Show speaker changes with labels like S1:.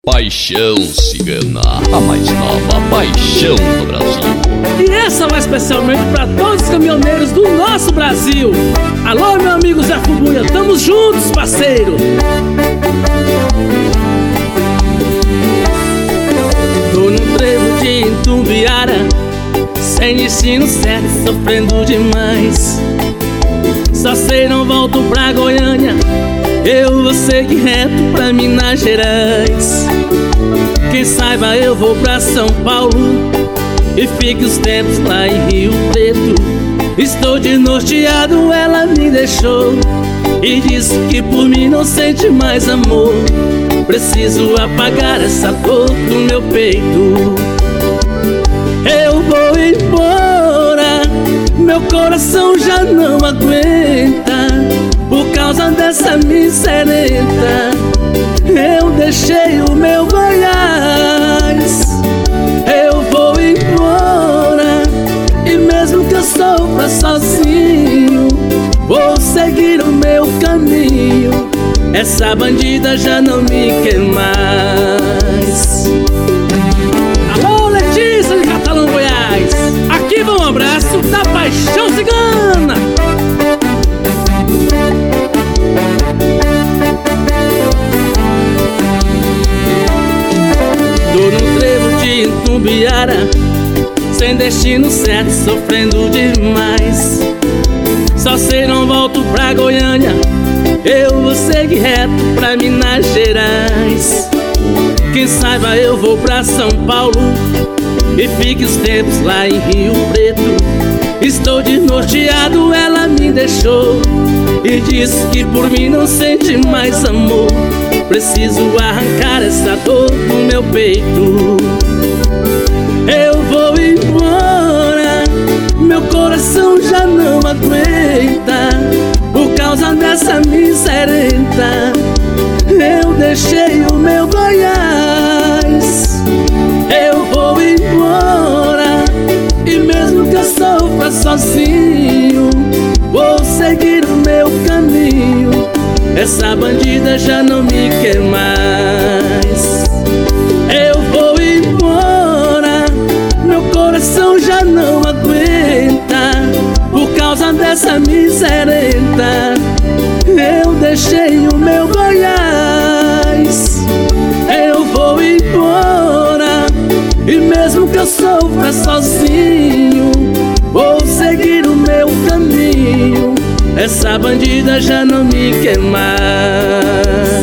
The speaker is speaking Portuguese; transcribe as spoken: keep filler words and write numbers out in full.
S1: Paixão Cigana, a mais nova paixão do Brasil.
S2: E essa vai especialmente para todos os caminhoneiros do nosso Brasil. Alô, meu amigo Zé Fubuia, tamo juntos, parceiro. Tô num trevo de Itumbiara, sem destino certo, sofrendo demais. Só sei não volto pra Goiânia, eu vou seguir reto pra Minas Gerais. Quem saiba eu vou pra São Paulo e fique os tempos lá em Rio Preto. Estou desnorteado, ela me deixou e disse que por mim não sente mais amor. Preciso apagar essa dor do meu peito. Eu vou embora, meu coração já não aguenta por causa dessa miserenta. Eu deixei o meu Goiás. Eu vou embora, e mesmo que eu sofra sozinho, vou seguir o meu caminho. Essa bandida já não me quer mais. Alô, Letícia de Catalão, Goiás. Aqui vai um abraço da Paixão Cigana. Tô num trevo de Itumbiara, sem destino certo, sofrendo demais. Só sei não volto pra Goiânia, eu vou seguir reto pra Minas Gerais. Quem saiba eu vou pra São Paulo e fique os tempos lá em Rio Preto. Estou desnorteado, ela me deixou e disse que por mim não sente mais amor. Preciso arrancar essa dor do meu peito. Eu vou embora, meu coração já não aguenta por causa dessa miserenta. Eu deixei o meu Goiás. Eu vou embora, e mesmo que eu sofra sozinho, vou seguir o meu caminho. Essa bandida já não me quer mais. Eu vou embora, meu coração já não aguenta por causa dessa miserenta. Eu deixei o meu Goiás. Eu vou embora, e mesmo que eu sofra sozinho, vou seguir o meu caminho. Essa bandida já não me quer mais.